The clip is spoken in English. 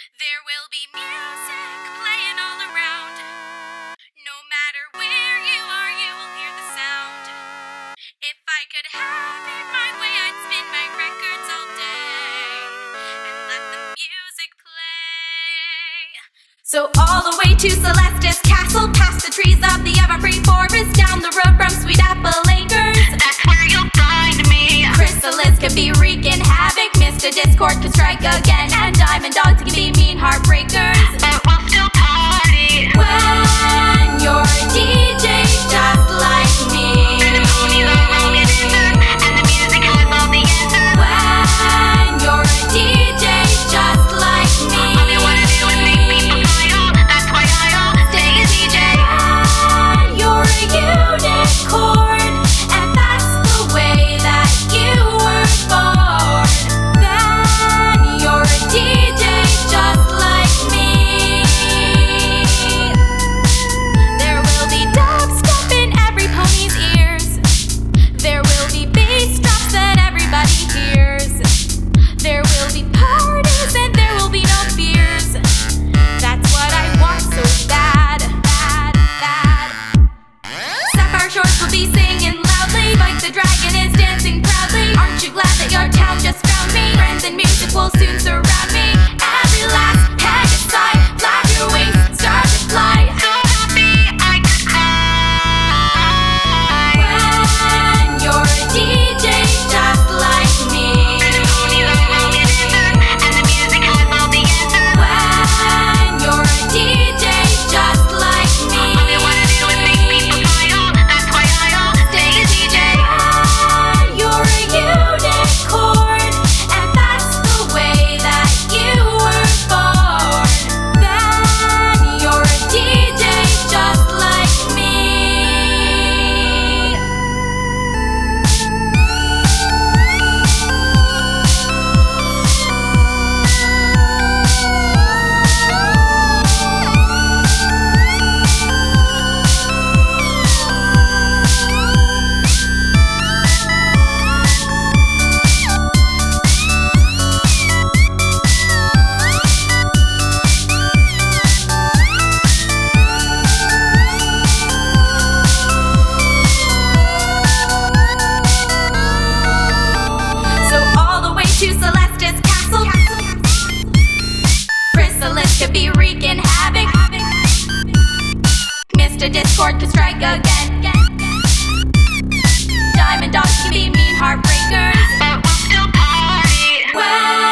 There will be music playing all around. No matter where you are, you will hear the sound. If I could have it my way, I'd spin my records all day and let the music play. So all the way to Celestis Castle, past the trees of the Evergreen Forest, down the road from Sweet Apple Acres. That's where you'll find me. Chrysalis could be wreaking havoc, Mr. Discord could strike again, and Diamond Dogs could be mean heartbreakers. But we'll still party. When you're a DJ just like me, And the ponies are rolling in there, and the music has all the answers. when you're a DJ just like me, All they wanna do is make people smile. That's why I'll stay a DJ. when you're a unicorn, and that's the way that you were born, then you're a DJ just like me. There will be dubstep in every pony's ears. There will be bass drops that everybody hears. There will be parties and there will be no fears. That's what I want so bad, bad, bad. Sapphire Shores will be singing loudly, like the dragon is dancing proudly. Aren't you glad that your town just found me? Friends and music will soon surround me. Every last head aside, flap your wings, start to fly. So happy I could cry. When you're a DJ just like me, And the ponies are rolling in there, and the music has all the answers. when you're a DJ just like me, All they wanna do is make people smile. That's why I'll stay a DJ. when you're a unicorn, and that's the way that you were born, then you're a DJ just like me. So all the way to Celestis Castle, Chrysalis could be wreaking havoc, Mr. Discord could strike again, Diamond Dogs could be mean heartbreakers. But we'll still party. When